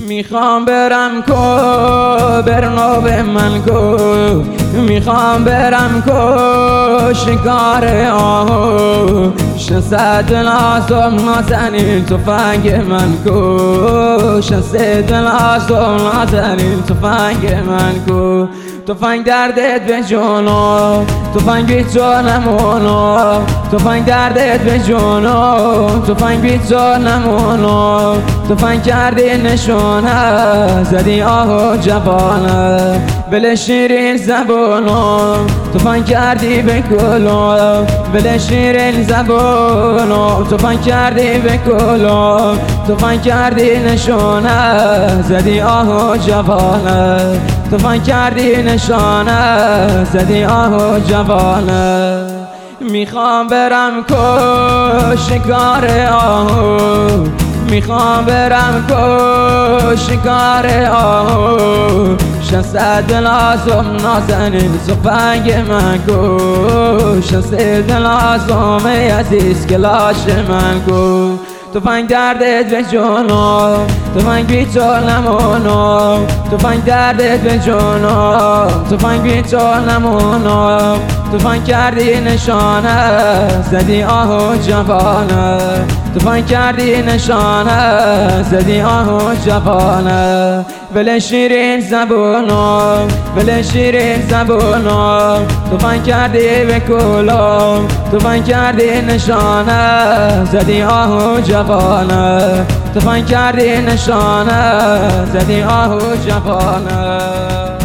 میخوام برم برنو من کو، میخوام برم شکار آهو، 600 لازم نازنین تفنگ من کو، 600 لازم نازنین تفنگ من کو. تفنگ دردت به جونو، تفنگ بی تو نمونو، تفنگ دردت به جونو، تفنگ بی تو نمونو. تفنگ کردی نشونه، زدی آهو جوانه، بل شیرین زبونو. تفنگ کردی به کلو، بل شیرین زبونو. تفنگ کردی به کلو، تفنگ کردی نشونه، زدی آهو جوانه. تفنگ کردی نشانه، زدی آهو جوانه. میخوام برم شکار آهو، میخوام برم شکار آهو، 600 لازم نازنین تفنگ من کو، 600 لازم عزیز کلاش من کو. تفنگ دردت به جونو، تفنگ بی تو نمونو، تفنگ دردت به جونو، تفنگ بی تو نمونو. تفنگ کردی نشانه، زدی آهو جوانه، تفنگ کردی نشانه، زدی آهو جوانه. بل شیرین زبونو، بل شیرین زبونو. تفنگ کردی به کلو، تفنگ کردی نشانه، زدی آهو جوانه. تفنگ کردی نشانه، زدی آهو جوانه.